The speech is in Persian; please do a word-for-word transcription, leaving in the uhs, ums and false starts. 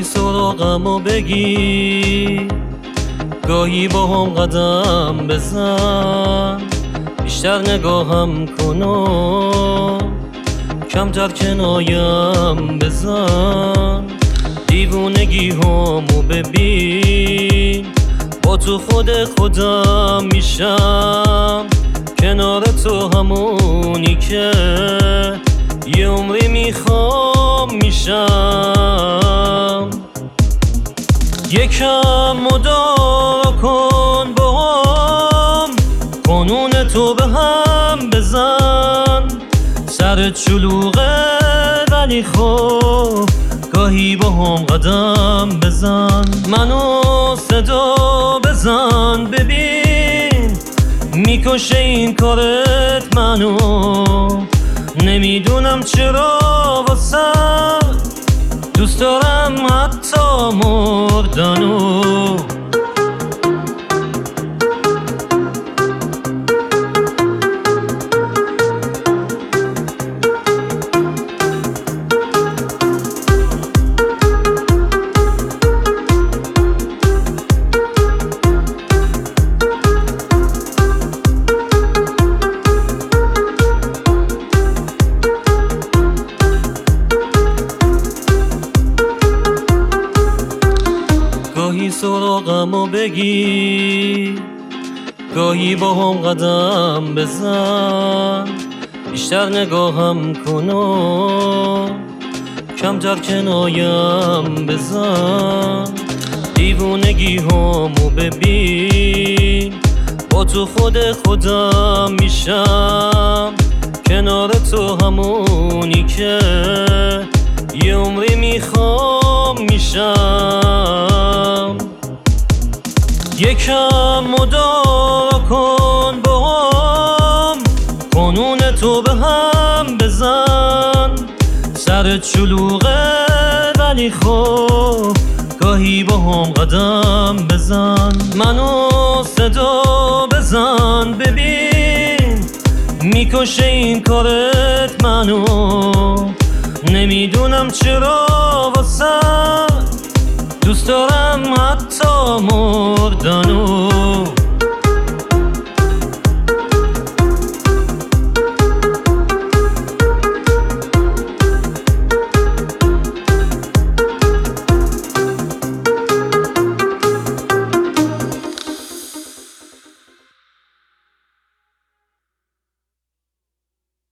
گاهی سراغمو بگی، گاهی با هم قدم بزن، بیشتر نگاهم کن و کمتر کنایم بزن. دیوونگی همو ببین، با تو خود خودم میشم، کنار تو همونی که یه عمری میخوام میشم. یکم مدارا کن با هم، قانون تو به هم بزن. سرت شلوغه ولی خب گاهی با هم قدم بزن. منو صدا بزن ببین، میکشه این کارت منو. نمیدونم چرا واسه دوست دارم حتی مردنو. گاهی سراغمو بگی، گاهی با هم قدم بزن، بیشتر نگاهم کن و کمتر کنایم بزن. دیوونگی همو ببین، با تو خود خودم میشم، کنار تو همونی که یه عمری میخوام میشم. یکم مدارا کن با هم، قانون تو به هم بزن. سرت شلوغه ولی خب گاهی با هم قدم بزن. منو صدا بزن ببین، میکشه این کارت منو. نمیدونم چرا واسه دوست دارم حتی مردنو.